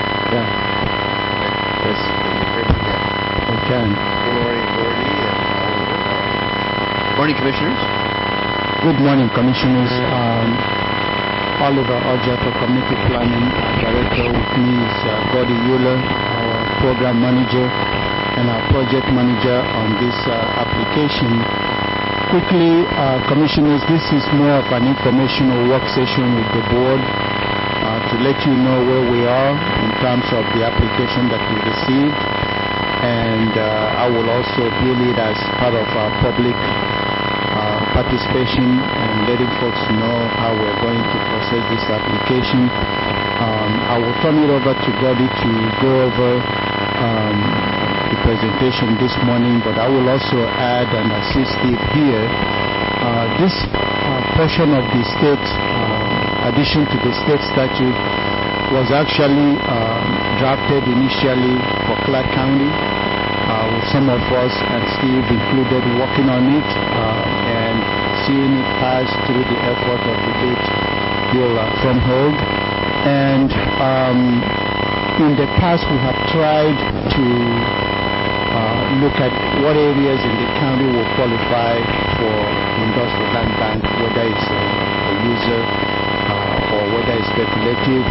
Yeah. Yes, can you hear me now? I can. Good morning, Gordy and Oliver. Morning, Commissioners. Good morning, Commissioners. Oliver Ojato, Community Planning Director. With me is Gordy Euler, our Program Manager, and our Project Manager on this application. Quickly, Commissioners, this is more of an informational work session with the Board to let you know where we are in terms of the application that we received. And I will also bill it as part of our public participation and letting folks know how we're going to process this application. I will turn it over to Gordy to go over the presentation this morning, but I will also add and assist Steve here. This portion of the state, addition to the state statute, was actually drafted initially for Clark County, with some of us and Steve included working on it and seeing it pass through the effort of the late Bill Fromhold. And in the past we have tried to look at what areas in the county will qualify for industrial land bank, whether it's a user or whether it's speculative.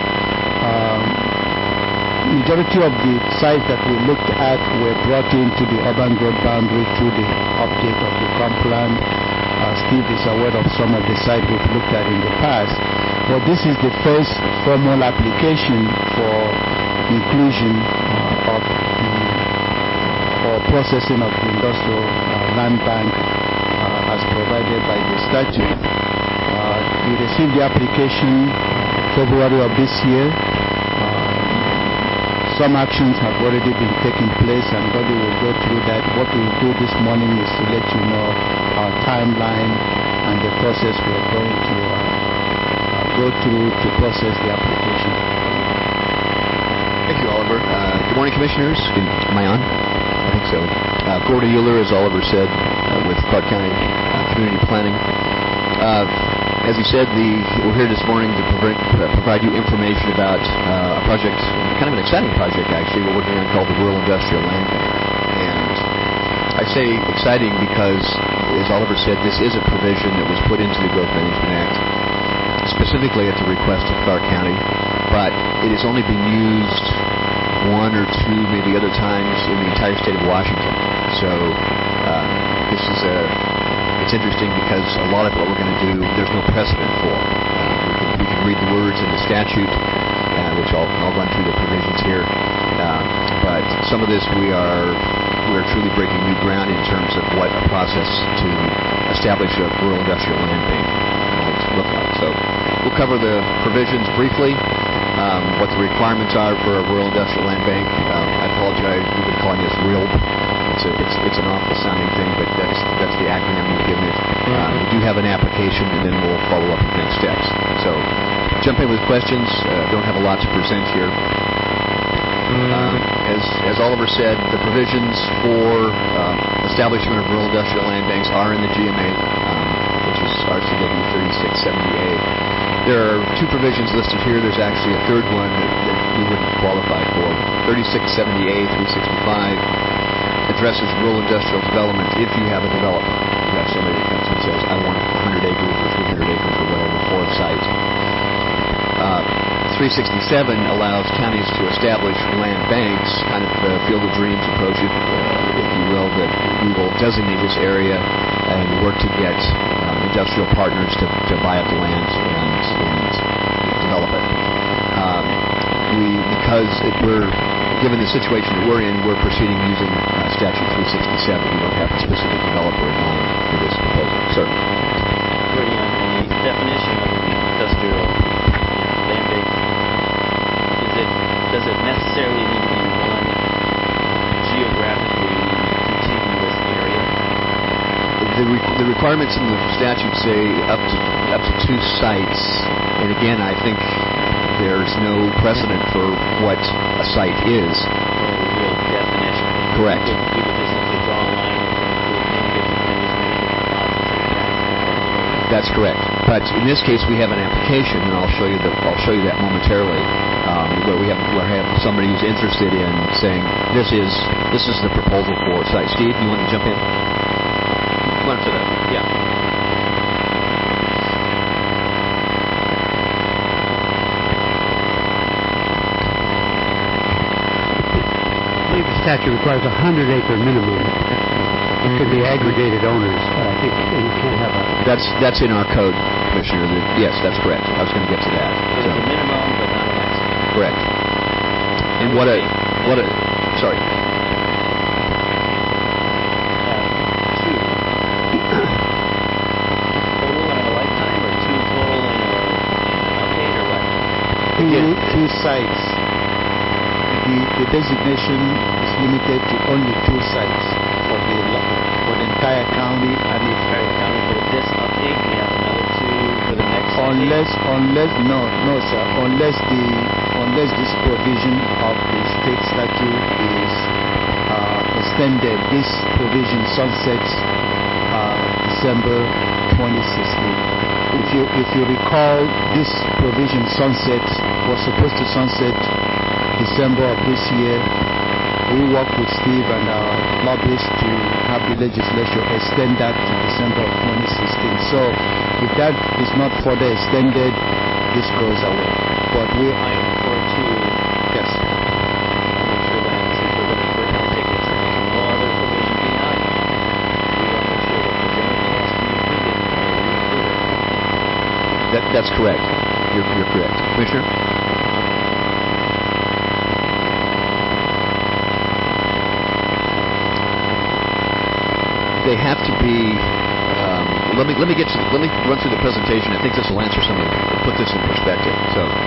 Majority of the sites that we looked at were brought into the urban growth boundary through the update of the comp plan. Steve is aware of some of the sites we've looked at in the past, but this is the first formal application for inclusion of the or processing of the industrial land bank as provided by the statute. We received the application February of this year. Some actions have already been taking place, and Gordy will go through that. What we will do this morning is to let you know our timeline and the process we are going to go through to process the application. Thank you, Oliver. Good morning, Commissioners. Am I on? I think so. Gordy Euler, as Oliver said, with Clark County Community Planning. As he said, we're here this morning to provide you information about a project, kind of an exciting project actually, we're working on called the Rural Industrial Land Bank. And I say exciting because, as Oliver said, this is a provision that was put into the Growth Management Act, specifically at the request of Clark County, but it has only been used one or two, maybe other times in the entire state of Washington. So this is it's interesting because a lot of what we're going to do, there's no precedent for. We can read the words in the statute, which I'll run through the provisions here. But some of this we're truly breaking new ground in terms of what a process to establish a rural industrial land bank might look like. So we'll cover the provisions briefly, what the requirements are for a rural industrial land bank. I apologize, we've been calling this RILB. It's an awful sounding thing, but that's the acronym we've given it. We do have an application, and then we'll follow up with next steps. So jump in with questions. Don't have a lot to present here. As Oliver said, the provisions for establishment of rural industrial land banks are in the GMA, which is RCW 3670A. There are two provisions listed here. There's actually a third one that we wouldn't qualify for. 3670A 365 addresses rural industrial development if you have a developer. You have somebody that comes and says, I want 100 acres or 300 acres or whatever for a site. 367 allows counties to establish land banks, kind of the Field of Dreams approach, if you will, that we will designate this area and work to get industrial partners to buy up the land and develop it. Because we're given the situation that we're in, we're proceeding using Statute 367. We don't have a specific developer in mind for this proposal. Sir? Gordy, on the definition of an industrial land bank, does it necessarily need to be one geographically contiguous area? The requirements in the statute say up to two sites, and again, I think there's no precedent for what a site is. Or a real definition. Correct. You could just simply draw a line and include many different things, many different lots of That's correct. But in this case, we have an application, and I'll show you that momentarily, where we have somebody who's interested in saying this is the proposal for site. Steve, you want to jump in? Come on to the I believe the statute requires a 100-acre minimum. It could be aggregated owners, but I think you can't have a... That's in our code, Commissioner. Yes, that's correct. I was going to get to that. So it's a minimum, but not a maximum. Correct. And sorry. Two. Total in a lifetime, or two total in an update, or what? Two sites. The designation is limited to only two sites for the entire county, and if For this update, we have another two for the next unless this provision of the state statute is extended, this provision sunsets December 2016. If you recall, this provision was supposed to sunset December of this year. We worked with Steve and our lobbyists to have the legislature extend that to December of 2016. So if that is not further extended, this goes away. But we I am for two. yes. Make sure that since we're going to put tickets, and there's no other provision beyond that, we want to make sure that if there's anything else to be included, we include it. That's correct. You're correct, Commissioner. They have to be. Let me run through the presentation. I think this will answer put this in perspective.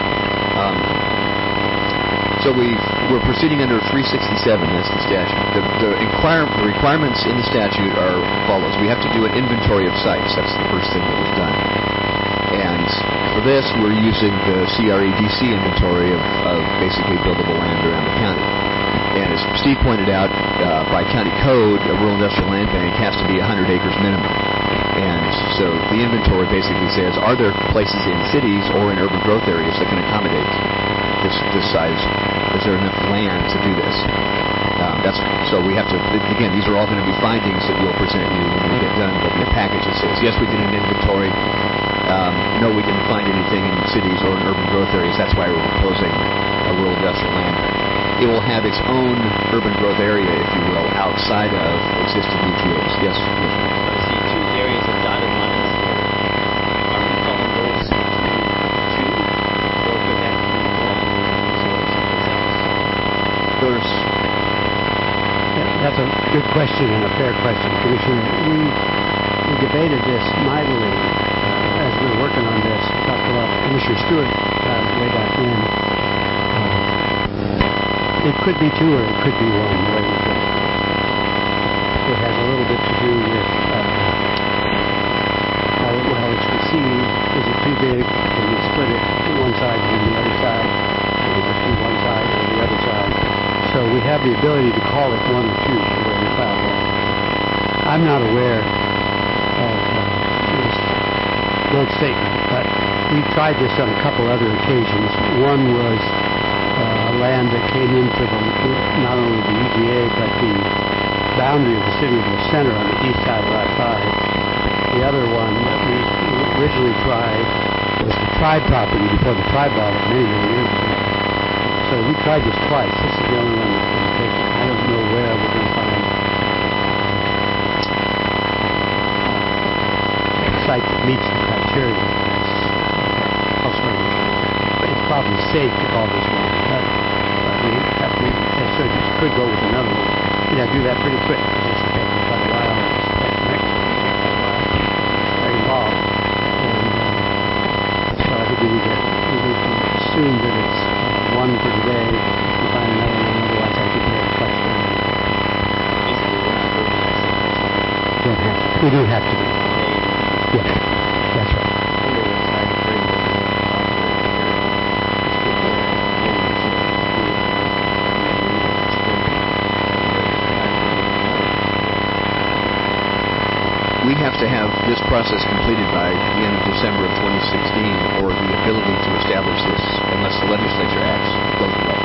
So we're proceeding under 367. That's the statute. The requirements in the statute are follows. We have to do an inventory of sites. That's the first thing that was done. And for this, we're using the CREDC inventory of basically buildable land around the county. And as Steve pointed out, by county code, a rural industrial land bank has to be 100 acres minimum. And so the inventory basically says, are there places in cities or in urban growth areas that can accommodate this size? Is there enough land to do this? So we have to, again, these are all going to be findings that we'll present you when we get done. But in the package it says, yes, we did an inventory. No, we didn't find anything in cities or in urban growth areas. That's why we're proposing a rural industrial land bank. It will have its own urban growth area, if you will, outside of existing UGAs. Yes? So I see two areas of dotted lines. Are we calling those two? Or could that be one or someplace else? That's a good question and a fair question, Commissioner. We debated this mightily as we were working on this. Talked about Commissioner Stewart way back when. It could be two or it could be one. It has a little bit to do with how it's received. Is it too big? Can we split it to one side and the other side? Or is it to one side or the other side? So we have the ability to call it one or two the way we filed it. I'm not aware of this blank statement, but we tried this on a couple other occasions. One was land that came into not only the UGA but the boundary of the city of La Center on the east side of I-5. The other one that we originally tried was the tribe property before the tribe bought it many years ago. So we tried this twice. This is the only one that's been taken. I don't know where we're going to find a site that meets the criteria. It's probably safe to call this one. So you could go with another one. Do that pretty quick. It's taking quite a while. It's very involved. And so I think we need to assume that it's one for today. We find another one. Otherwise, I think we have a question. Basically, we're not voting on something. We don't have to. Yeah, that's right. We have to have this process completed by the end of December of 2016, or the ability to establish this unless the legislature acts goes away.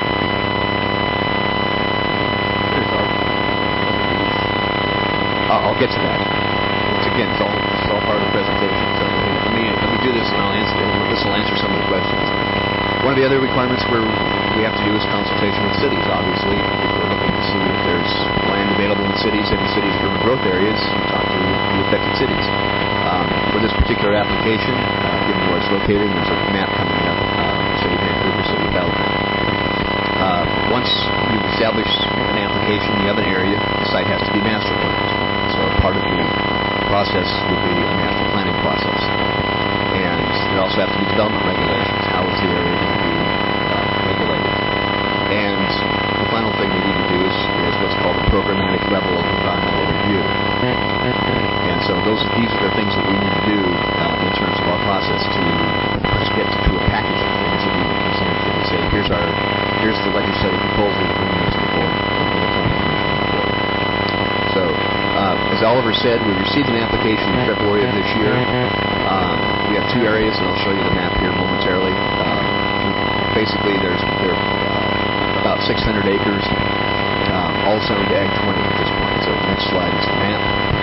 I'll get to that. It's all part of the presentation. So let me do this, and this will answer some of the questions. One of the other requirements where we have to do is consultation with cities. Obviously, if we're looking to see if there's land available in cities, and in cities' urban growth areas, you talk to the affected cities. For this particular application, given where it's located, there's a map coming up, City of Vancouver, City of Halifax. Once you've established an application, you have an area, the site has to be master planned. So part of the process will be a master planning process. And there also have to be development regulations. How is the area going to be regulated? And the final thing we need to do is what's called a programmatic level of environmental review. And so these are the things that we need to do in terms of our process to get to a package of things that we will present and say, here's the legislative proposal that we're bringing to the board, or the planning commission board. So, as Oliver said, we received an application in February of this year. We have two areas, and I'll show you the map here momentarily. Basically, there are about 600 acres, all zoned Ag 20 at this point. So the next slide is the map.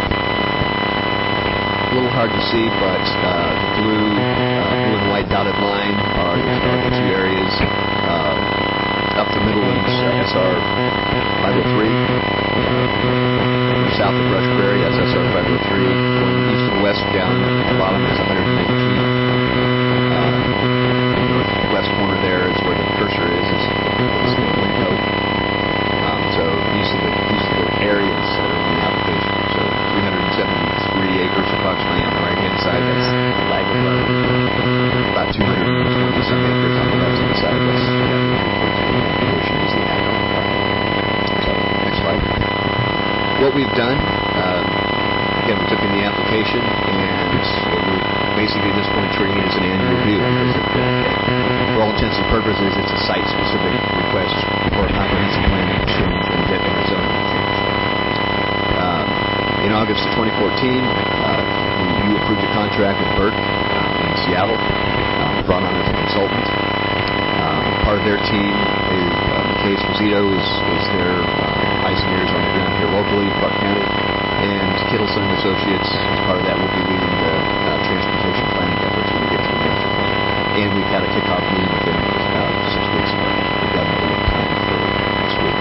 A little hard to see, but the blue and white dotted line are the two areas. Up the middle is SR 503. South of Brush Prairie, that's SR 503. Going east to the west, down at the bottom is 118. The northwest corner there is where the cursor is the window. So these are the areas that are in the application. So 373 acres approximately on the right-hand side, that's the Lago Road. About 220 some acres on the left-hand side, that's the application is the Ag. So next slide. What we've done, again, we took in the application, and we're basically at this point treating it as an annual review, because for all intents and purposes, it's a site-specific request for a comprehensive plan change and a zoning change. In August of 2014, you approved a contract with Burke in Seattle, brought on as a consultant. Part of their team is McKay Esposito is their eyes and ears on the ground here locally in Clark County, and Kittleson and Associates, as part of that, will be leading the transportation planning efforts when we get to the master plan. And we've had a kickoff meeting with them about 6 weeks ago. We've got another one planned for next week.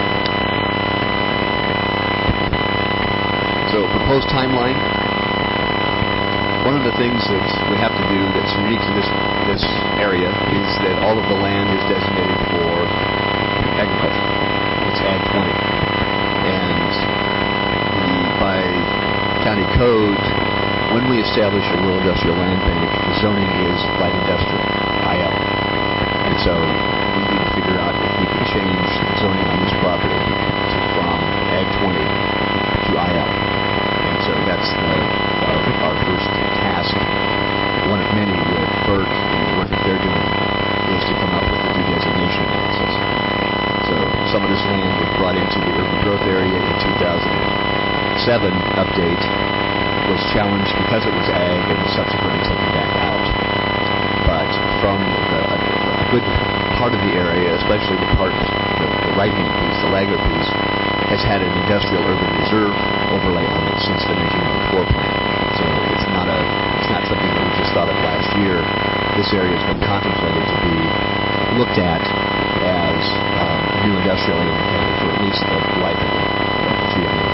So, proposed timeline. One of the things that we have to do that's unique to this area is that all of the land is designated for agriculture. It's Ag 20. And by county code, when we establish a rural industrial land bank, the zoning is light industrial, IL. And so we need to figure out if we can change the zoning on this property from Ag 20 to IL. And so that's our first task, one of many with Burke and the work that they're doing, is to come up with a new designation analysis. So some of this land was brought into the urban growth area in 2007 update, was challenged because it was ag and was subsequently taken back out. But from a good part of the area, especially the right-hand piece, the Lago piece, has had an industrial urban reserve overlay on it since the 1994 plan. So it's not something that we just thought of last year. This area has been contemplated to be looked at as new industrial area for at least the life of the GMO.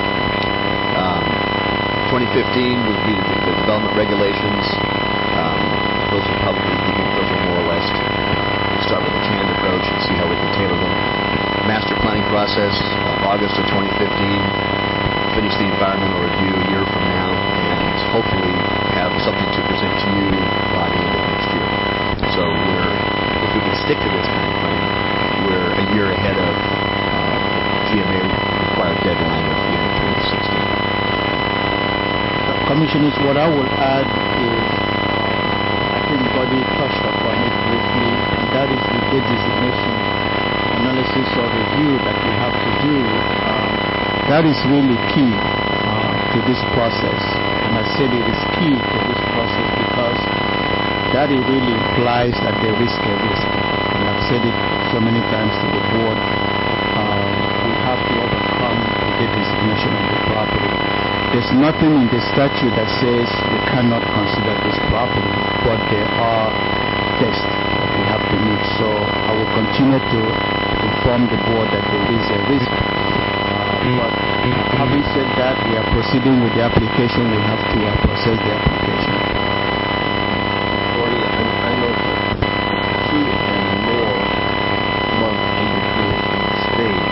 2015 would be the development regulations. Those are more or less, start with a canned approach and see how we can tailor them. Master planning process, August of 2015. Finish the environmental review a year from now, and hopefully have something to present to you by the end of next year. So if we can stick to this time frame, we're a year ahead of GMA required deadline of the end of 2016. Commissioners, what I will add is, I think Buddy touched upon it briefly, and that is the date designation analysis or review that we have to do. That is really key to this process. And I said it is key to this process because that it really implies that there is a risk. And I've said it so many times to the board. We have to overcome the designation of the property. There's nothing in the statute that says we cannot consider this property, but there are tests that we have to meet. So I will continue to inform the board that there is a risk. But having said that, we are proceeding with the application. We have to process the application. Gordy, I know for 2 and more months in between each stage.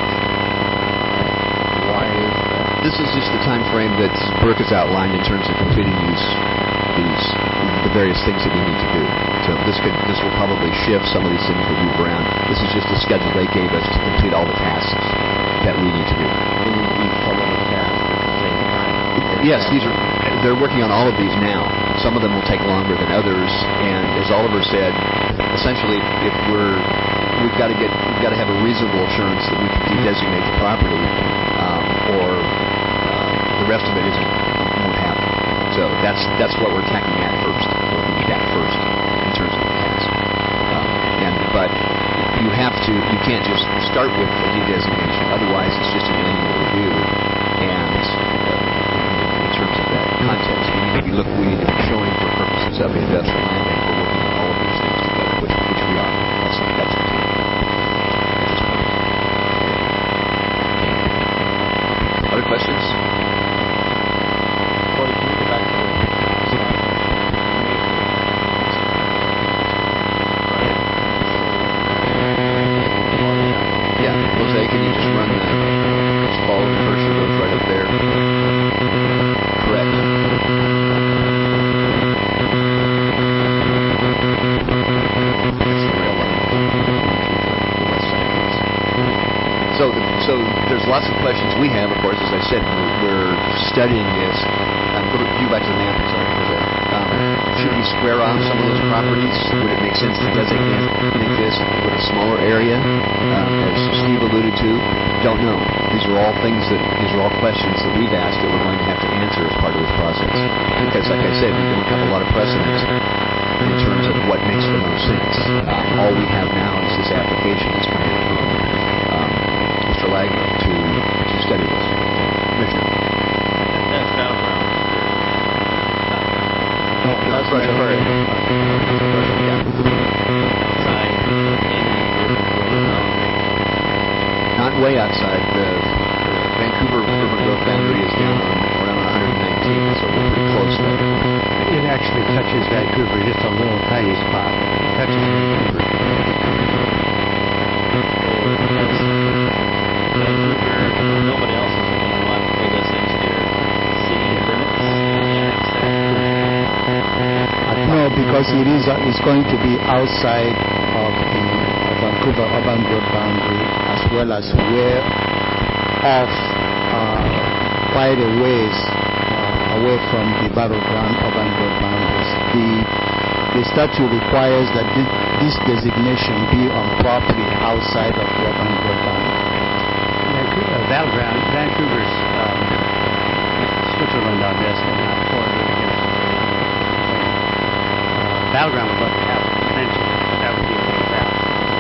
Why is that? This is just the time frame that Burke has outlined in terms of completing the various things that we need to do. So this will probably shift some of these things will move around. This is just the schedule they gave us to complete all the tasks that we need to do. They need to do some of the tasks at the same time. Yes, they're working on all of these now. Some of them will take longer than others, and as Oliver said, essentially, if we've got to have a reasonable assurance that we can de-designate the property, or the rest of it won't happen. So that's what we're attacking at first, in terms of the task. But you can't just start with a de-designation. Otherwise, it's just an annual review, and in terms of that context, we need to be showing for purposes of the Industrial Land Bank we're working on all of these things together, which we are. That's the plan at this point. Other questions? Gordy, can you go back to the slide? Yeah, Jose, can you just run just follow the cursor goes right up there? Correct. That's the rail line the west side. So there's lots of questions we have, of course, as I said, we're studying this. Go back to the map, sorry, Jose. Should we square off some of those properties? Would it make sense to designate this with a smaller area? As Steve alluded to, don't know. These are all questions that we've asked that we're going to have to answer as part of this process. Because, like I said, we don't have a lot of precedent in terms of what makes the most sense. All we have now is this application that's coming from Mr. Lagner to study this. Commissioner. That's battleground. No, that's right. Side Not way outside. The Vancouver urban growth boundary is down around 119, so we're pretty close there. It actually touches Vancouver, just a little tiny spot. It touches Vancouver. Vancouver, nobody else is going to want to pull this into their city limits. No, because it's going to be outside of the Vancouver urban growth boundary, as well as we're off quite a ways away from the battleground urban growth boundaries. The statute requires that this designation be on property outside of the urban growth boundary. Vancouver's Switzerland on this, and not Florida. Battleground would love to have potential. That would be a big route.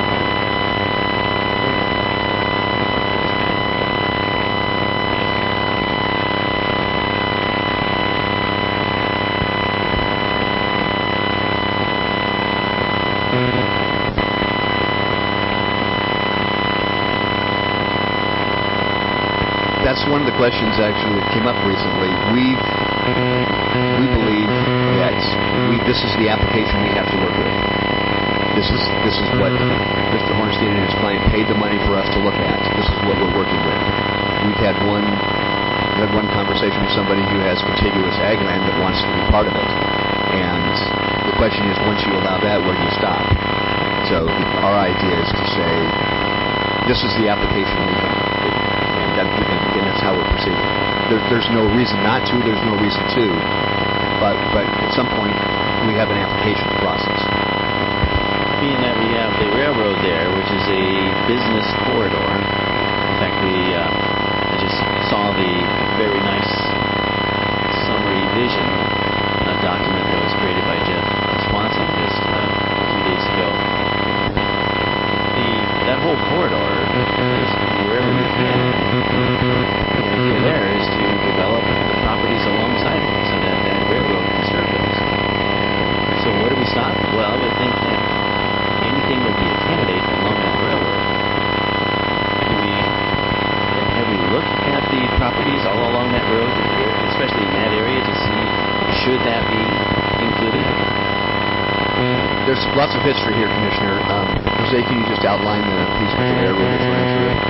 That's one of the questions actually that came up recently. We believe that this is the application we have to work with. This is what Mr. Hornstein and his client paid the money for us to look at. This is what we're working with. We've had one conversation with somebody who has contiguous ag land that wants to be part of it. And the question is, once you allow that, where do you stop? So our idea is to say, this is the application we have. And that's how we're proceeding. There's no reason not to. There's no reason to. But at some point, we have an application process. Being that we have the railroad there, which is a business corridor. In fact, I just saw the very nice corridor is wherever we can. The idea there is to develop the properties alongside it so that that railroad can serve those. So where do we stop? Well, I would think that anything would be a candidate along that railroad. Have we looked at the properties all along that road, especially in that area, to see should that be included? There's lots of history here, Commissioner. Jose, can you just outline the piece with the railroad that's running through it?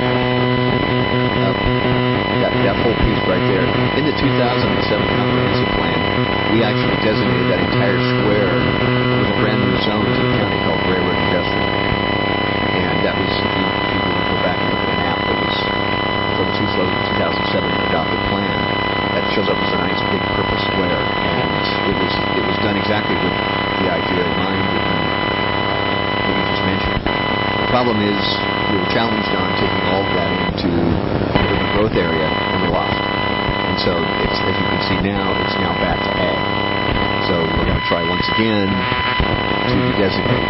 That whole piece right there. In the 2007 comprehensive plan, we actually designated that entire square with a brand new zone to the county called Railroad Industrial. And that was, if you go back and look at a map that was from the 2007 adopted plan, that shows up as a nice big purple square. And it was done exactly with the idea in mind that you just mentioned. The problem is we were challenged on taking all of that into the urban growth area and we lost. And so it's, as you can see now, it's now back to ag. So we're going to try once again to designate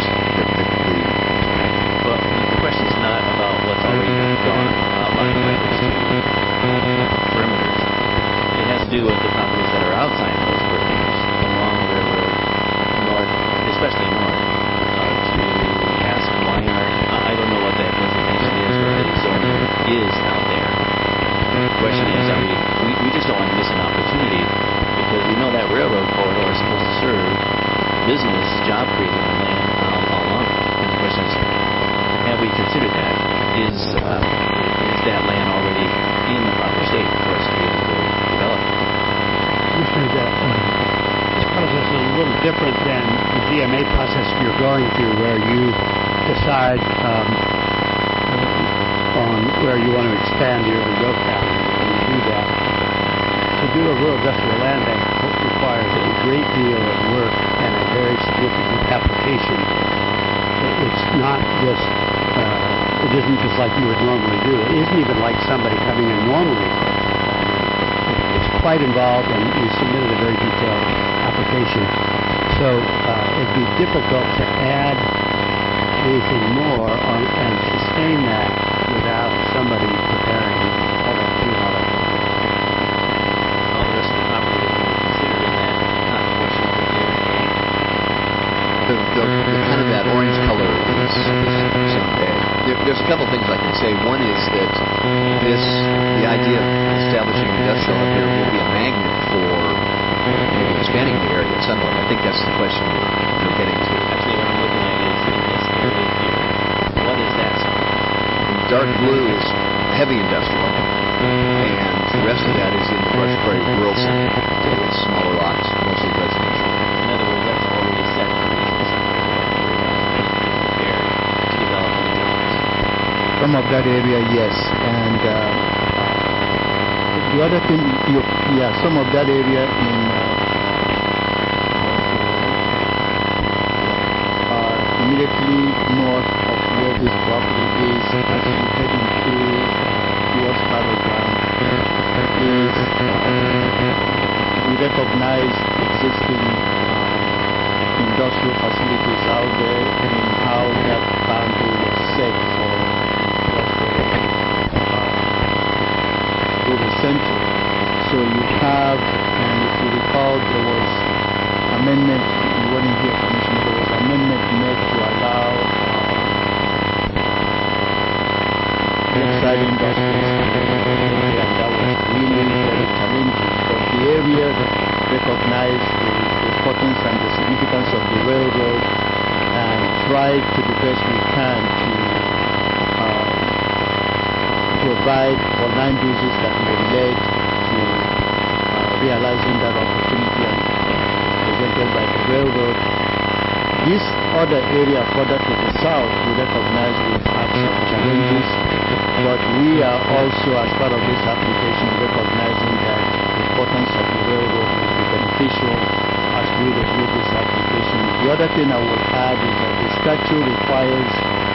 Well, the question is not about what's already gone outlined by those two perimeters. It has to do with the properties that are outside of those perimeters along the railroad, north, especially north, to ask why I don't know what that designation is, what the zone is out there. The question is, we just don't want to miss an opportunity because we know that railroad corridor is supposed to serve business, job creating land all along it. And the question is, have we considered that? Is that land already in the proper state for us to be able to develop? Commissioner, this process is a little different than the DMA process you're going through, where you decide on where you want to expand your growth pattern. And you do that. To do a rural industrial land bank requires a great deal of work and a very significant application. It's not just, it isn't just like you would normally do. It isn't even like somebody coming in normally. It's quite involved, and we submitted a very detailed application. So it'd be difficult to add anything more and sustain that without somebody preparing all that pre-knowledge. All the rest of the property that we consider in that portion of the area. the kind of that orange color is someday. There's a couple things I can say. One is that the idea of establishing industrial up here will be a magnet for maybe expanding the area in some way. I think that's the question you're getting to. Actually, what I'm looking at is in this area here. What is that zone? Dark blue is heavy industrial, and the rest of that is in the Brush Prairie Rural Center with smaller lots, mostly residential. In other words, that's already set for business prepared to develop new jobs. Some of that area, yes. And the other thing, some of that area in immediately north of where this property is, as you head into towards Battleground, is we recognize existing industrial facilities out there and how that boundary was set for the center. So you have, and if you recall, there was amendment, you weren't here, Commissioner, there was amendment made to allow lakeside industries and that was really very challenging. But the area recognized the importance and the significance of the railroad and tried to the best we can to provide for land uses that may lead to realizing that opportunity and presented by the railroad. This other area further to the south, we recognize we've had some challenges, but we are also, as part of this application, recognizing that the importance of the railroad will be beneficial as we review this application. The other thing I would add is that the statute requires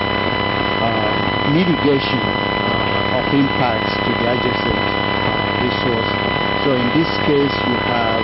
mitigation of impacts to the adjacent resource. So in this case, you have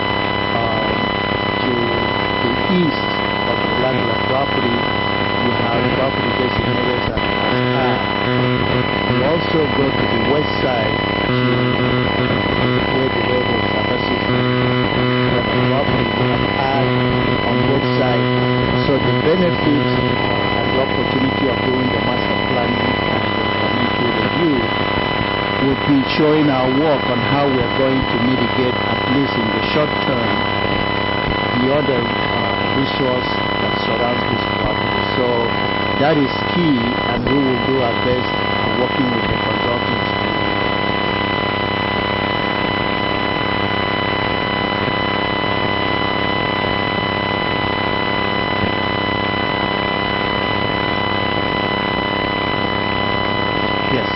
to the east of the landlocked property, you have property designated as have. We also go to the west side to where the railroad traverses. We have a property we have had on both sides. So the benefit and the opportunity of doing the master planning and the environmental review would be showing our work on how we are going to mitigate, at least in the short term, the other resource that surrounds this property. So that is key, and we will do our best working with the consultants. Yes.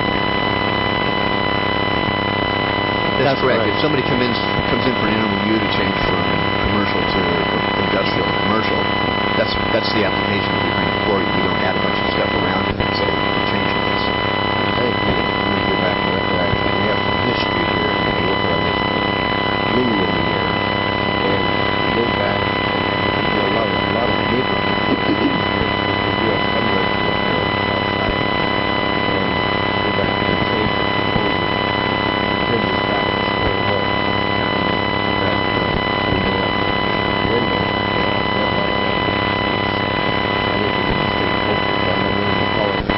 That's correct. If somebody comes in for an NOU to change from commercial to industrial to commercial, that's the application that we bring before you. We don't add a bunch of stuff around it and say we're changing this. I think we go back to that. We have some history here. We've been working on this for many years, and we go back. And a lot of neighborhoods we do a fundraiser up there on the south side, and go back to the same proposal. Send this back to square one. That we may have to window deadline. I think we need to stay focused on that. We call it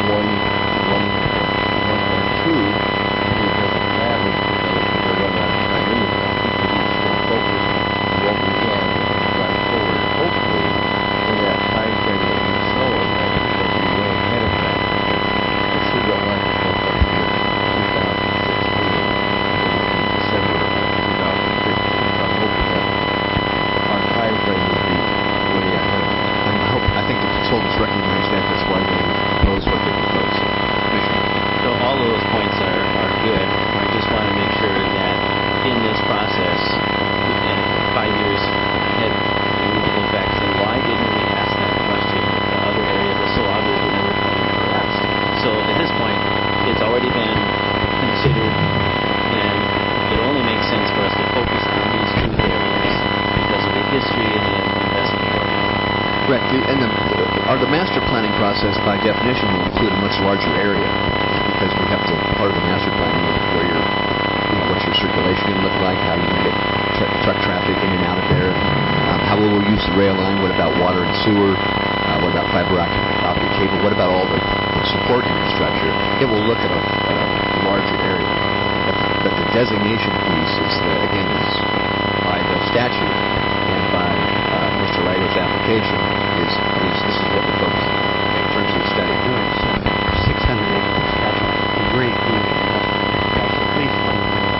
1.2. It doesn't matter because we're running out of time anyway. I think we need to stay focused on what we have and drive forward. Hopefully, in that time frame that we show that we way ahead of that. Let's see what happens up here. 2016, December of 2015. So I'm hoping that our time frame will be way ahead of that. I think the consultants recognize that. That's why they propose what they propose. So all of those points are good. I just want to make sure that in this process, and 5 years ahead, we will look back and say, why didn't we ask that question if the other area was so obvious we never asked? So at this point, it's already been considered, and it only makes sense for us to focus on these two areas because of the history and the investment program. Correct. The master planning process, by definition, will include a much larger area because we have to part of the master planning where what's your circulation going to look like, how you can get truck traffic in and out of there, how will we use the rail line, what about water and sewer, what about fiber optic cable, what about all the support infrastructure. It will look at a larger area. But the designation piece is by the statute and by Mr. Ryder's application is this is what we're focusing on in terms of the study. Doing some 600 acres. That's a great deal. That's at least one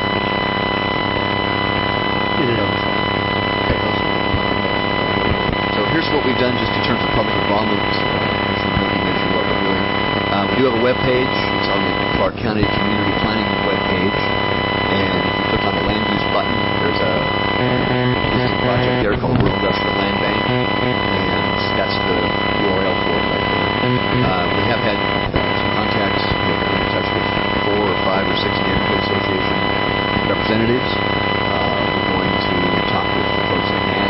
in and of itself. So here's what we've done just in terms of public involvement. Mr. Blakey mentioned what we're doing. We do have a web page. It's on the Clark County Community Planning web page. And if you click on the land use button, there's a existing project there called Rural Industrial Land Bank. And that's the URL for it right there. We have had some contacts. We've been in touch with 4 or 5 or 6 neighborhood association representatives. We're going to talk with the folks at NAD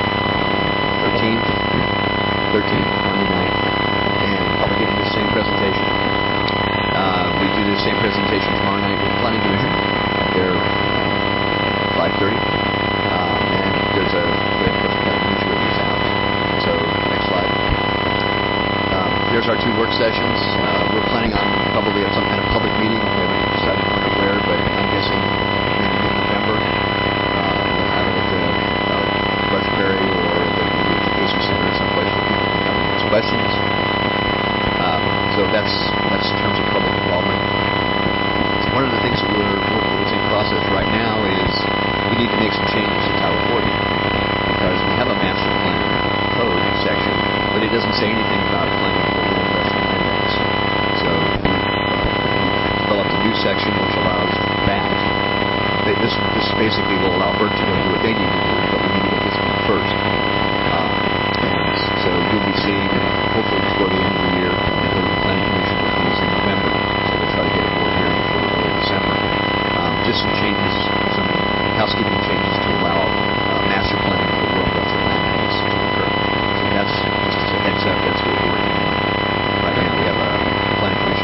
13th, Monday night, and probably give them the same presentation. We do the same presentation tomorrow night with the Planning Commission. They're 5:30, and there's a news release out. So next slide. There's our 2 work sessions. We're planning on probably at some kind of public meeting. We haven't decided when or where, but I'm guessing maybe mid-November. We'll have it at the Brush Prairie or maybe at the Pacer Center someplace where people can come and ask questions. So that's in terms of public involvement. One of the things that is in process right now is we need to make some changes to Title 40 because we have a master plan code section, but it doesn't say anything about planning for rural industrial land areas. So we've developed a new section which allows that. This basically will allow BERT to go do what they need to do, but we need to get this done first. And so you'll be seeing, hopefully before the end of the year, we'll go to the Planning Commission with these in November. So we'll try to get a board hearing for early December. Just some changes, some housekeeping changes to allow master planning for rural industrial land areas to occur. So that's just as a heads up, that's what we're working on right now. We have a planning commission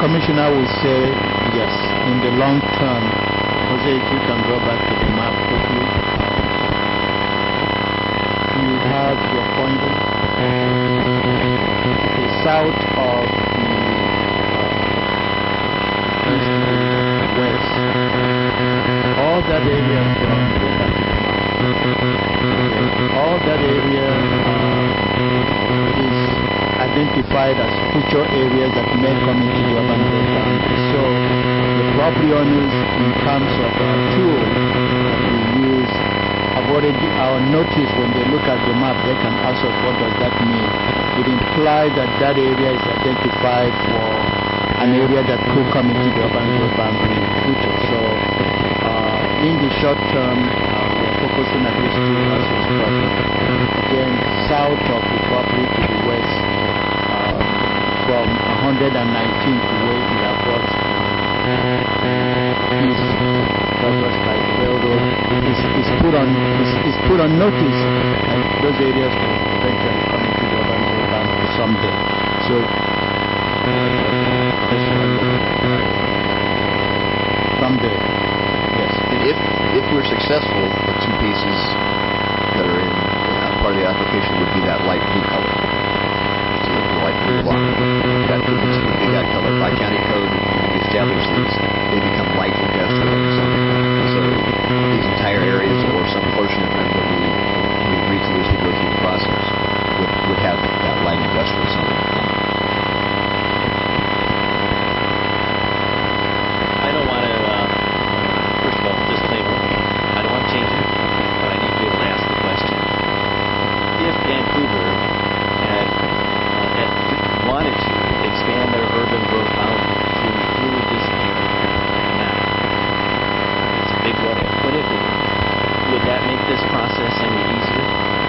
Commissioner will say yes. In the long term, Jose, if you can go back to the map quickly. You have your pointer. The south of the east to west. All that area from all that area is identified as future areas that may come into the urban growth boundary. So the property owners, in terms of tools that we use, have already noticed when they look at the map, they can ask us, what does that mean? It implies that that area is identified for an area that could come into the urban growth boundary in the future. So in the short term, we're focusing at these two assets projects. Again, south of the property to the west, from 119 to where we have brought east, Douglas by the railroad, is put on notice that those areas will eventually come into the urban growth boundary someday. So, someday. Yes. And if we're successful, the two pieces that are in part of the application would be that light blue color. So the light blue line. That would be that color. By county code, we establish these. They become light industrial. So these entire areas, or some portion of them that we agree to as we go through the process, would have that light industrial zone. I don't want to, first of all, disclaimer, I don't want to change it, but I need to be able to ask the question. If Vancouver had wanted to expand their urban growth boundary to include this area now, it's a big what if, but if it would that make this process any easier?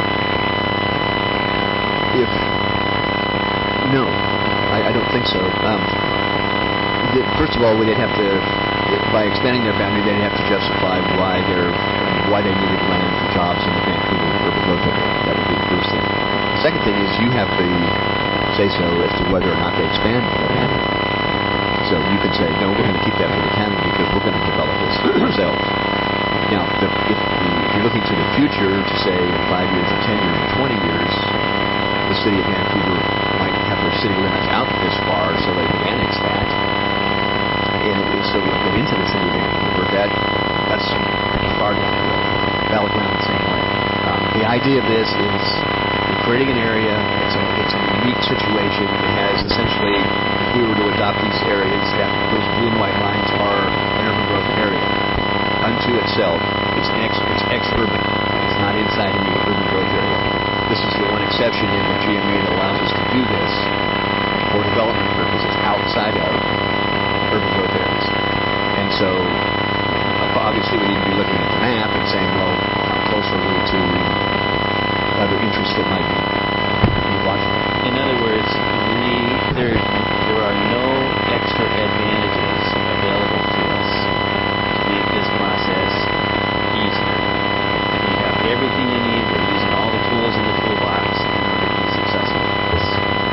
No, I don't think so. First of all, they'd have to, by expanding their boundary, they'd have to justify why they needed land for jobs in the Vancouver urban growth area. That would be the first thing. The second thing is you have the say-so as to whether or not they expand their boundary. So you could say, no, we're going to keep that for the county because we're going to develop this ourselves. Now, if you're looking to the future, to say in 5 years or 10 years or 20 years, the city of Vancouver might have their city limits out this far, so they would annex that. And so we get into the city of Vancouver. That's far down the road. Battleground the same way. The idea of this is we're creating an area. It's a unique situation. It has essentially, if we were to adopt these areas, that those blue and white lines are an urban growth area unto itself. It's ex-urban. It's not inside any urban growth area. This is the one exception in the GMA that allows us to do this for development purposes outside of urban growth areas. And so, obviously, we need to be looking at the map and saying, well, how close are we to other interests that might be watching? In other words, there are no extra advantages available to us to make this process easier. We have everything you need. We're using all the tools in the toolbox in order to be successful with this.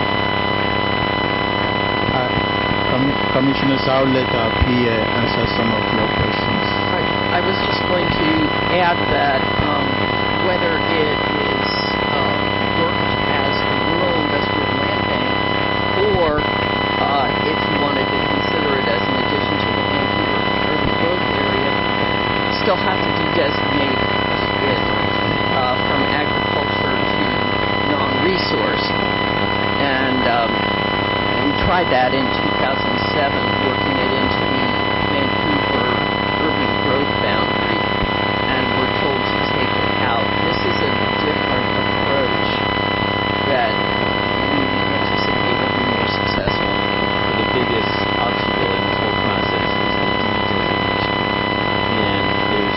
Commissioners, I'll let our PA answer some of your questions. I was just going to add that whether it is worked as a rural industrial land bank or if you wanted to consider it as an addition to the Vancouver urban growth area, you still have to designate it from agriculture to non-resource. And we tried that in 2007, working it into the Vancouver urban growth boundary, and we're told to take it out. This is a different approach that we anticipate will be more successful. The biggest obstacle in this whole process is the deed designation. And there's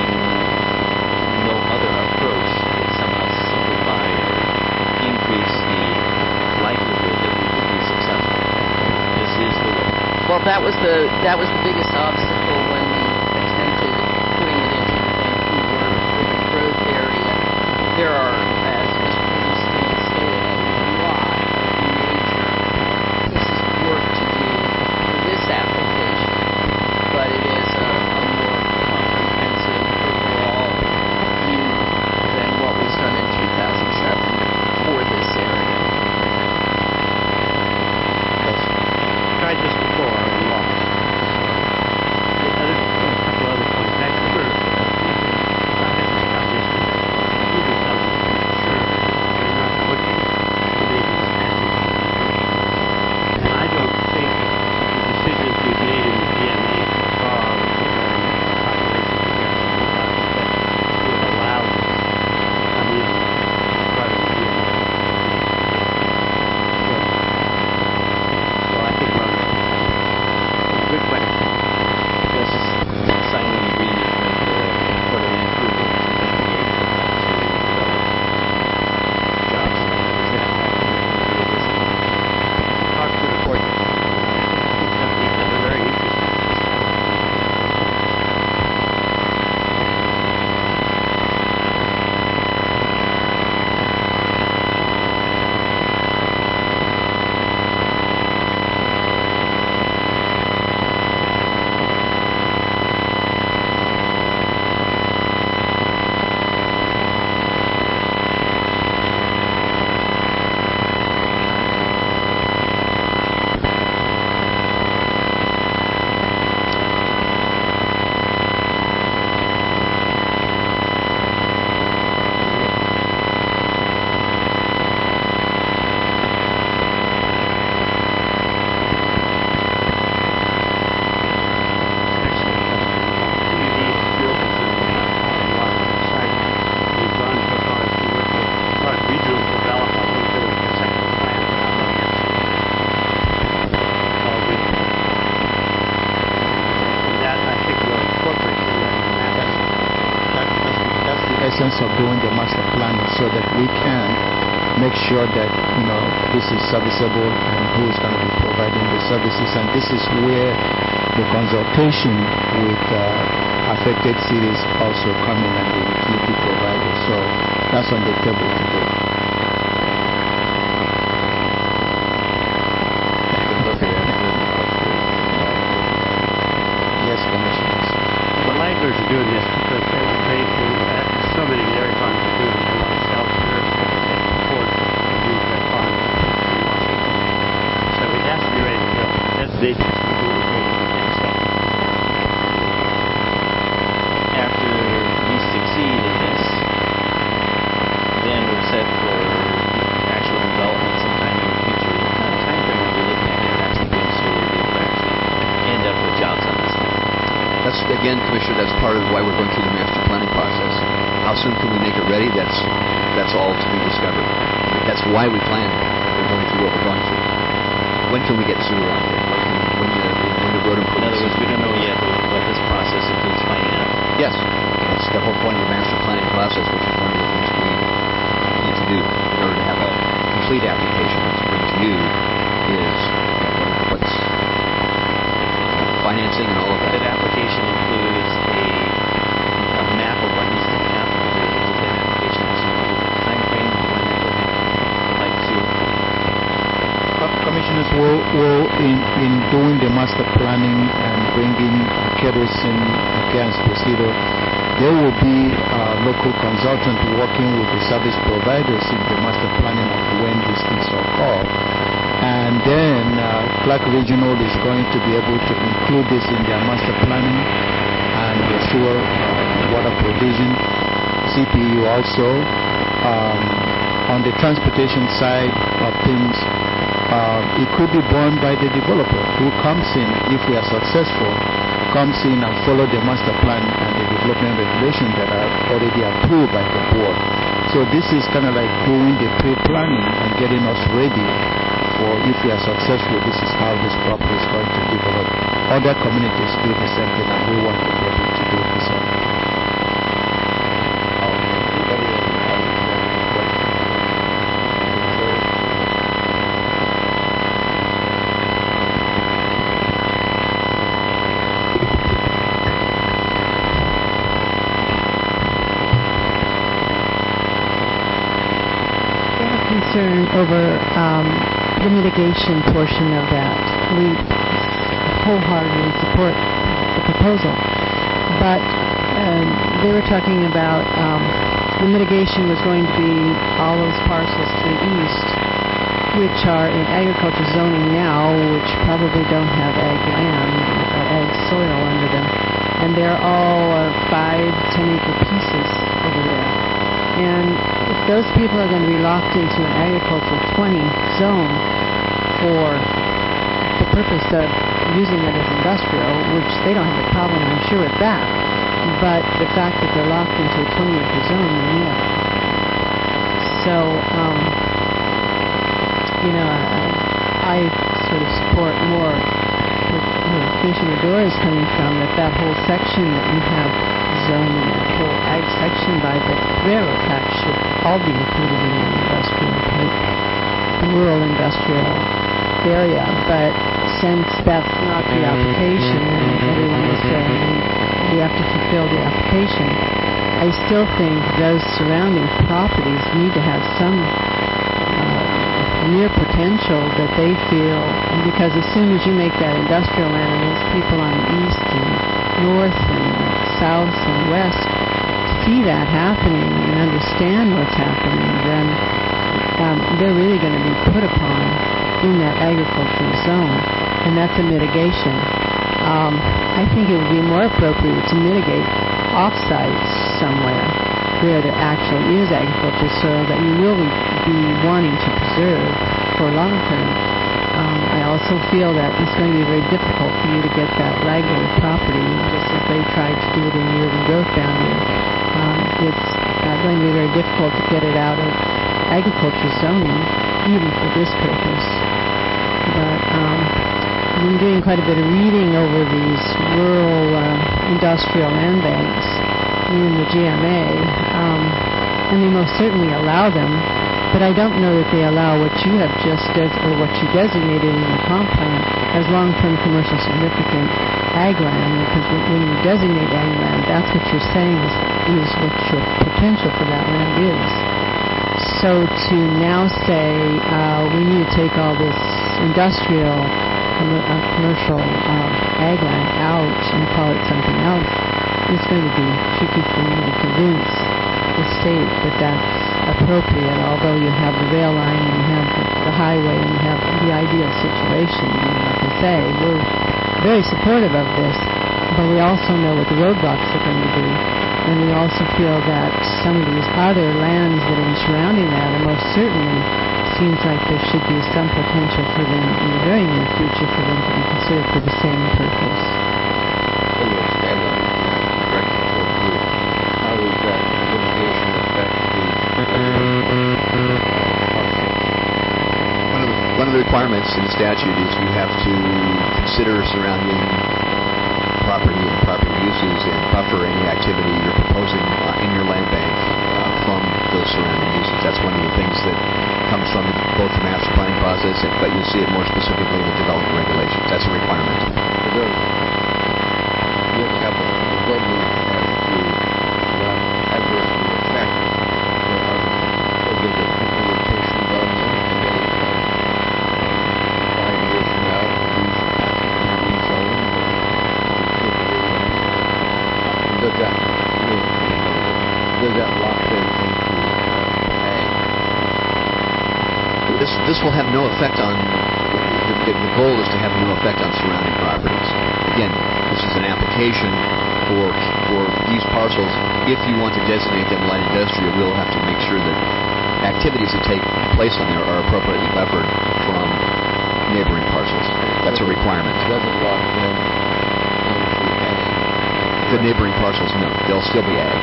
no other approach that somehow simplify or increase the likelihood that we could be successful. This is the way. Well, that was the biggest obstacle when we attempted putting it into the Vancouver urban growth area. There are, as Mr. Livingston stated, a lot of major pieces of work to do make sure that this is serviceable and who is going to be providing the services. And this is where the consultation with affected cities also come in, and the utility providers. So that's on the table today. Yes, Commissioners. The Lightlers are doing this because they so many of the area funds are doing it. They want to self-serve. They can afford to use their funds in Washington. So it has to be ready to go. That's the next step. After we succeed in this, then we're set for actual development sometime in the future. What kind of time frame are we looking at here actually doing so we'll be able to actually end up with jobs on this thing? That's, again, Commissioner, that's part of why we're going through the master planning process. How soon can we make it ready? That's all to be discovered. That's why we plan. We're going through what we're going through. When can we get sewer on there? When the road improvements? In other words, we don't know yet what this process includes finding out. Yes. That's the whole point of the master planning process, which is one of the things we need to do in order to have a complete application to bring to you is what's financing and all of that. That application includes a map of what needs to happen. Does that application also include a time frame of when that would happen? Like sewer? Commissioners will in doing the master planning and bringing Kerosin, Care and Esposito, there will be a local consultant working with the service providers in the master planning of when these things occur. And then Clark Regional is going to be able to include this in their master planning and the sewer water provision. CPU also. On the transportation side of things, it could be borne by the developer who comes in, if we are successful, comes in and follow the master plan and the development regulations that are already approved by the board. So this is kind of like doing the pre-planning and getting us ready for, if we are successful, this is how this property is going to develop. Other communities do the same thing, and we want to be able to do the same. Concern over the mitigation portion of that. We wholeheartedly support the proposal, but they were talking about the mitigation was going to be all those parcels to the east, which are in agriculture zoning now, which probably don't have ag land or ag soil under them, and they're all 5-10 acre pieces over there. And if those people are going to be locked into an agricultural 20 zone for the purpose of using it as industrial, which they don't have a problem, I'm sure, with that, but the fact that they're locked into a 20-acre zone, yeah. So, I sort of support more where Commissioner Dora is coming from, that whole section that we have zoned in that whole ag section by the railroad tax should all be included in the industrial, the rural industrial area. But since that's not the application, and everyone is saying we have to fulfill the application, I still think those surrounding properties need to have some near potential that they feel, because as soon as you make that industrial land, and those people on the east and north and south and west see that happening and understand what's happening, then they're really going to be put upon in that agricultural zone, and that's a mitigation. I think it would be more appropriate to mitigate off-site somewhere where there actually is agricultural soil that you will be wanting to preserve for long term. I also feel that it's going to be very difficult for you to get that Lagler property, just as they tried to do it in the urban growth boundary. It's going to be very difficult to get it out of agriculture zoning, even for this purpose. But I've been doing quite a bit of reading over these rural industrial land banks in the GMA, and they most certainly allow them But I don't know that they allow what you have or what you designated in the comp plan as long-term commercial significant ag land, because when you designate ag land, that's what you're saying is what your potential for that land is. So to now say we need to take all this industrial, commercial ag land out and call it something else, it's going to be tricky for me to convince the state that that's appropriate, although you have the rail line and you have the highway and you have the ideal situation. And like I say, we're very supportive of this, but we also know what the roadblocks are going to be. And we also feel that some of these other lands that are surrounding that are most certainly seems like there should be some potential for them in the very near future for them to be considered for the same purpose. Can you expand on direction toward you? How does that litigation affect the One of the requirements in the statute is you have to consider surrounding property and property uses and buffer any activity you're proposing in your land bank from those surrounding uses. That's one of the things that comes from both the master planning process, but you'll see it more specifically in the development regulations. That's a requirement. You have a ability as to not adversely affect the other. So there's a limitations on them, and then 5 years from now, these have to be rezoned. Does that lock them into ag? This will have no effect on. The goal is to have no effect on surrounding properties. Again, this is an application for these parcels. If you want to designate them light industrial, we'll have to make sure that activities that take place on there are appropriately buffered from neighboring parcels. That's a requirement. Doesn't lock them into ag. The neighboring parcels, no. They'll still be ag.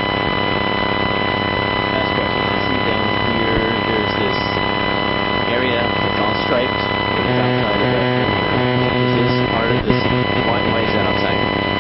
Last question. See down here, there's this area that's all striped. It's outside of the perimeter. Is this part of this? Why is that outside?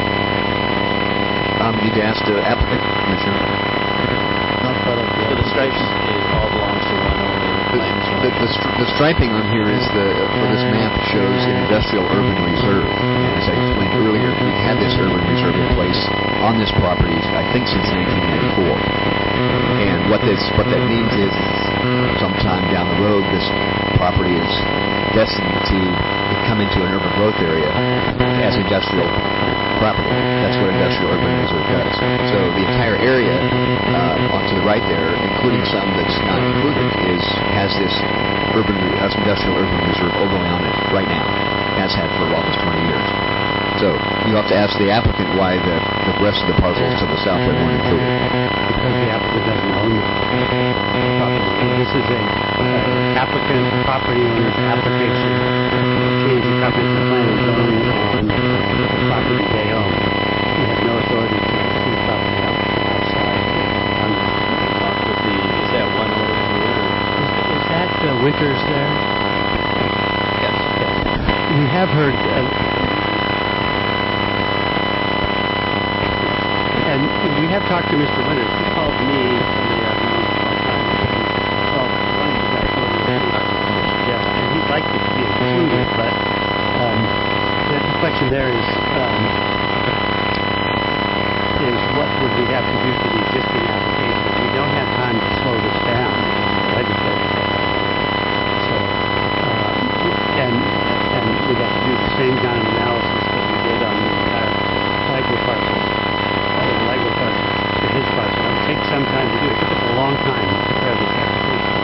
You need to ask the applicant, Commissioner. Not part of So the stripes all belongs to one owner. The striping on here is for this map shows an industrial urban reserve. And as I explained earlier, we've had this urban reserve in place on this property, I think, since 1994. And what that means is, sometime down the road, this property is destined to come into an urban growth area as industrial property. That's what industrial urban reserve does. So the entire area onto the right there, including some that's not included, has this industrial urban reserve overlay on it right now, has had for almost 20 years. So you have to ask the applicant why the rest of the parcels to the south there weren't included. Because the applicant doesn't own the property. This is a applicant property owner's application to change the comprehensive plan and zoning on the property they own. We have no authority to keep property outside. Is that one owner here? Is that Winters there? Yes. We have heard, and we have talked to Mr. Winters. He called me, somebody I've known for a long time. Well, one of the guys over there, and he'd like it to be included, but the question there is what would we have to do to the existing application? We don't have time to slow this down. Legislature. So, and we have to do the same kind of analysis that we did on the entire Flagler parcel, to his parcel. It takes some time to do it. It took us a long time to prepare this application.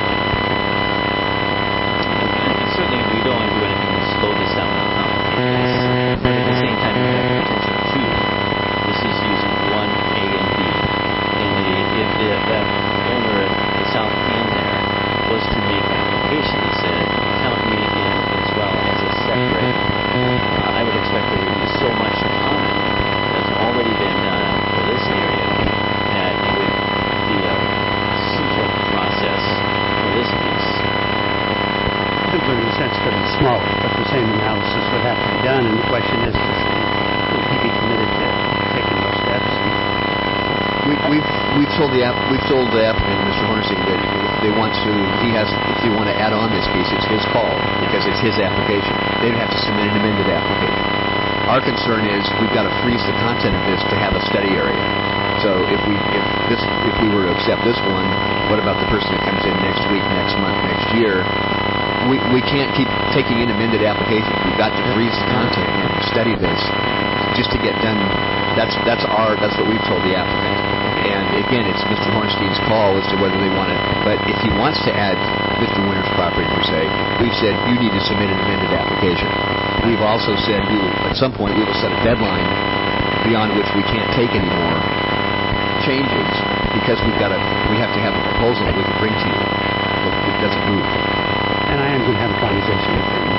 And certainly we don't want to do anything to slow this down or complicate this. But at the same time, we have potential too. This is using one A and B. And that owner at the south end there was to make application, he said, count me in as well as a separate. I would expect there would be so much time that's already been done for this area that it would be a simple process for this piece. Simpler in the sense that it's smaller, but the same analysis would have to be done, and the question is, will he be committed to taking those steps? We've told the applicant, Mr. Hornstein, that they want to, if they want to add on this piece, it's his call because it's his application. They'd have to submit an amended application. Our concern is we've got to freeze the content of this to have a study area. So if we were to accept this one, what about the person that comes in next week, next month, next year? We can't keep taking in amended applications. We've got to freeze the content and study this just to get done. That's what we've told the applicant. And again, it's Mr. Hornstein's call as to whether they want it. But if he wants to add Mr. Winter's property per se, we've said you need to submit an amended application. We've also said at some point we will set a deadline beyond which we can't take any more changes because we have to have a proposal that we can bring to you that doesn't move. And I am going to have a conversation with him.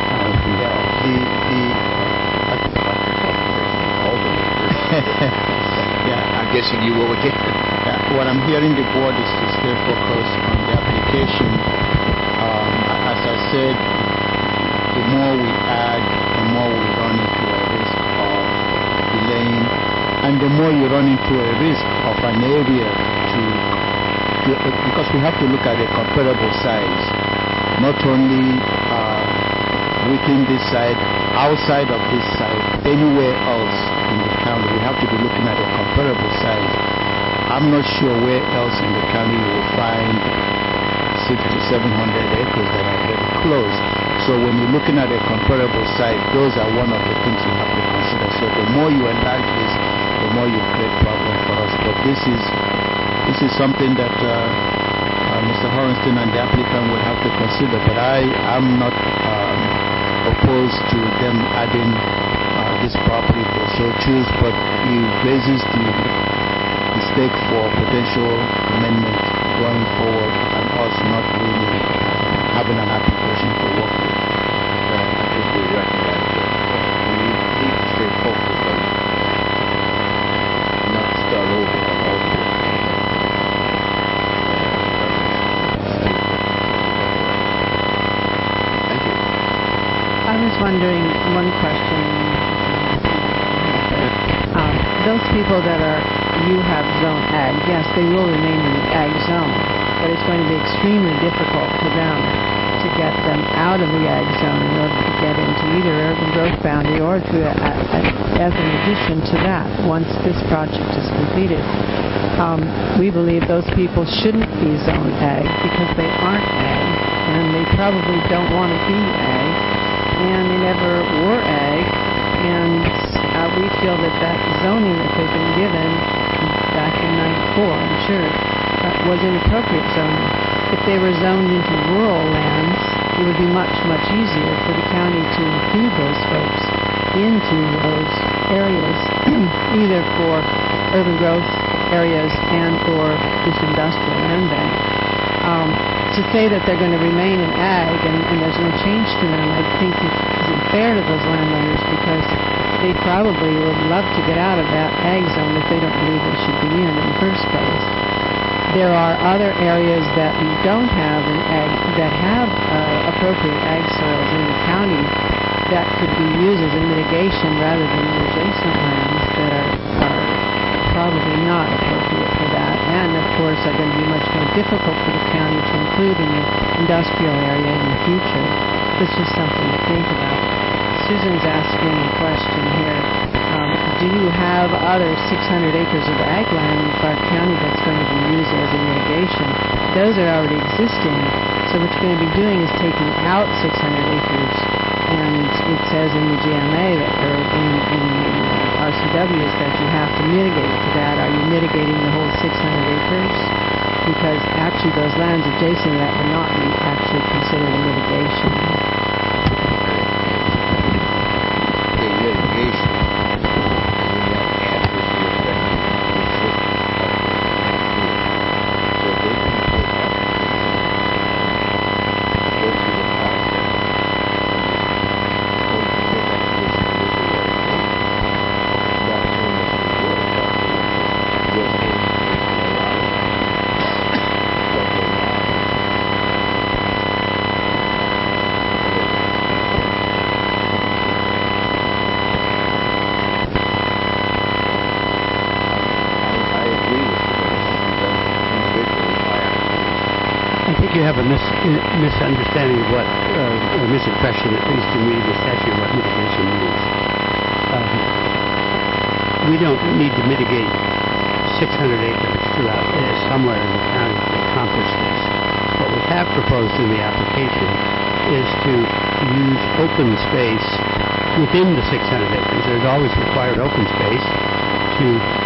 I'm guessing you will again. What I'm hearing the board is to stay focused on the application. As I said, the more we add, the more we run into a risk of delaying, and the more you run into a risk of an area because we have to look at a comparable size, not only within this side, outside of this side, anywhere else in the county. We have to be looking at a comparable size. I'm not sure where else in the county you will find 600 to 700 acres that are very close. So when you're looking at a comparable site, those are one of the things you have to consider. So the more you enlarge this, the more you create problems for us. But this is something that Mr. Hornstein and the applicant will have to consider. But I'm not opposed to them adding this property if they so choose, but it raises the stake for potential amendment going forward and us not really having an application to work with. I think we recognize that we need to stay focused on not start over on all the work. Thank you. I was wondering, one question. Those people that you have zone ag, yes, they will remain in the ag zone, but it's going to be extremely difficult for them to get them out of the ag zone in order to get into either urban growth boundary or to as an addition to that once this project is completed. We believe those people shouldn't be zone ag because they aren't ag, and they probably don't want to be ag, and they never were ag, and we feel that zoning that they've been given back in 94, I'm sure, was inappropriate zoning. If they were zoned into rural lands, it would be much, much easier for the county to include those folks into those areas, either for urban growth areas and or this industrial land bank. To say that they're going to remain in ag and there's no change to them, I think isn't fair to those landowners because they probably would love to get out of that ag zone that they don't believe they should be in the first place. There are other areas that we don't have in ag that have appropriate ag soils in the county that could be used as a mitigation rather than the adjacent lands that are probably not appropriate for that, and of course are going to be much more difficult for the county to include in the industrial area in the future. It's just something to think about. Susan's asking a question here. Do you have other 600 acres of ag land in Clark County that's going to be used as a mitigation? Those are already existing, so what you're going to be doing is taking out 600 acres, and it says in the GMA that, or in the RCWs that you have to mitigate to that. Are you mitigating the whole 600 acres? Because actually those lands adjacent to that would not be actually considered a mitigation. The mitigation will not adversely affect the existing population. So they can take applications, go through the process, go to take applications with the irrigation. Not saying that we will, not saying that we'll say we can allow it, but we're not. misunderstanding of what, or misimpression, at least to me, the statute of what mitigation means. We don't need to mitigate 600 acres throughout somewhere in the county to accomplish this. What we have proposed in the application is to use open space within the 600 acres. There's always required open space to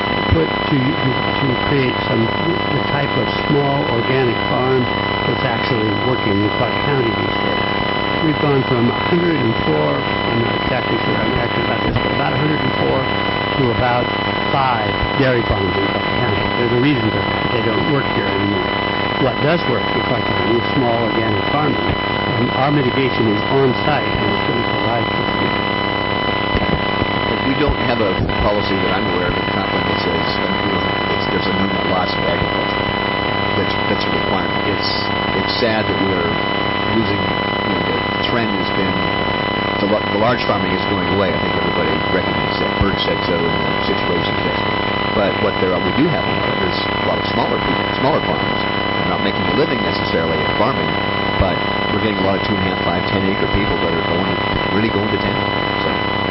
create the type of small organic farm that's actually working in Clark County these days. We've gone from 104, I'm not exactly sure, I'm accurate about this, but about 104 to about 5 dairy farms in Clark County. There's a reason for that. They don't work here anymore. What does work in Clark County is small organic farming, and our mitigation is on site, and it's going to provide for future. We don't have a policy that I'm aware of in Copland that says there's a no loss of agriculture. That's a requirement. It's sad that we're losing. The trend has been the large farming is going away. I think everybody recognizes that. Bird said so in the situation yesterday. But what we do have a lot of is a lot of smaller people, smaller farmers. They're not making a living necessarily at farming, but we're getting a lot of 2.5, 5, 10 acre people that are really going to town. So.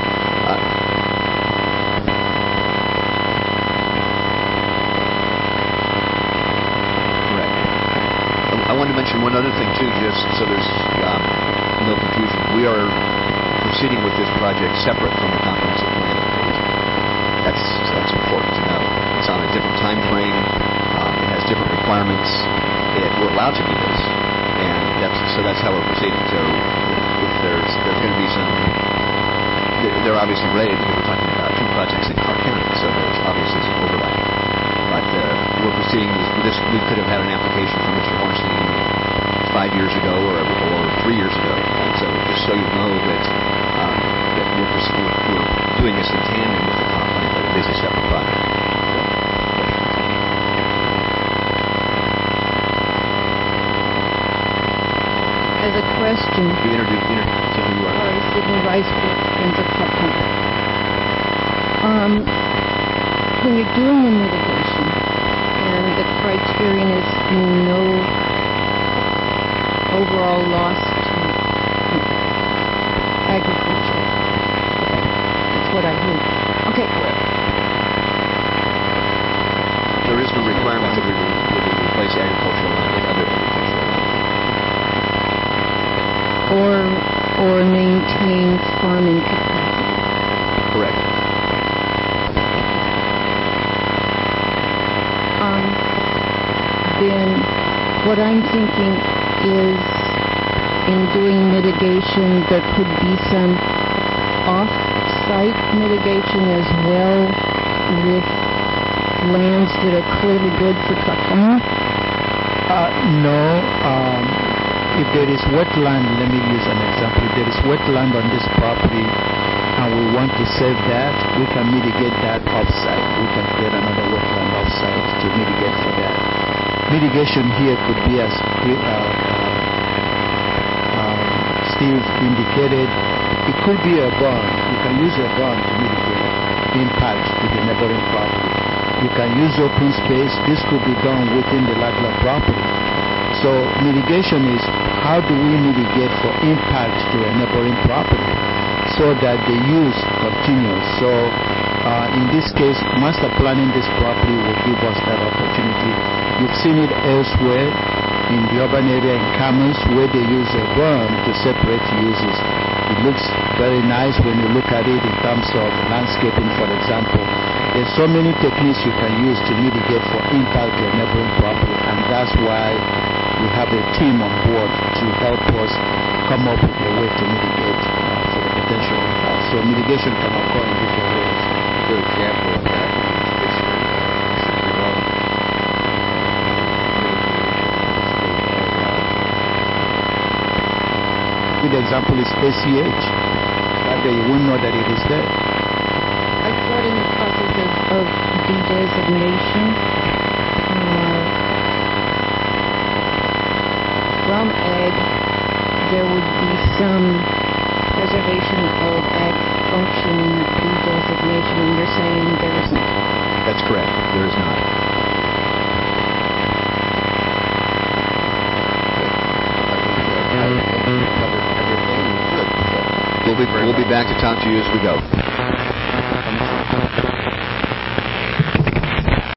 I want to mention one other thing too, just so there's no confusion. We are proceeding with this project separate from the comprehensive plan phase. That's important to know. It's on a different time frame. It has different requirements. We're allowed to do this, and that's how we're proceeding. So if there's going to be some, they're obviously related because we're talking about two projects in Clark County, so there's obviously some overlap. But we're proceeding with this. We could have had an application from Mr. Hornstein 5 years ago or 3 years ago. And so just so you know that we're doing this in tandem with the comp plan, but it is a separate project. As a question. You introduce who you are. Sorry, Sydney Rice, Friends of Clark County. When you're doing the mitigation, and the criterion is no overall loss to agriculture. That's what I heard. Okay. There is no requirement that we replace agricultural land with other agricultural land. Or maintain farming capacity. Correct. Then what I'm thinking is in doing mitigation, there could be some off-site mitigation as well with lands that are clearly good for trucking. No. If there is wetland, let me use an example. If there is wetland on this property and we want to save that, we can mitigate that off-site. We can create another wetland off-site to mitigate for that. Mitigation here could be, as Steve indicated, it could be a bond. You can use a bond to mitigate impact to the neighboring property. You can use open space. This could be done within the landlord property. So mitigation is how do we mitigate for impact to a neighboring property so that the use continues. So in this case, master planning this property will give us that opportunity. You've seen it elsewhere in the urban area in Camels where they use a berm to separate uses. It looks very nice when you look at it in terms of landscaping, for example. There's so many techniques you can use to mitigate for impact to a neighboring property, and that's why we have a team on board to help us come up with a way to mitigate for the potential impact. So mitigation can occur in different ways. Good example of that is this year. Good example is ACH. That way you won't know that it is there. I thought in the process of de-designation from ag, there would be some preservation of ag function in the de-designation, and you're saying there isn't. That's correct. There is not. we'll be back to talk to you as we go.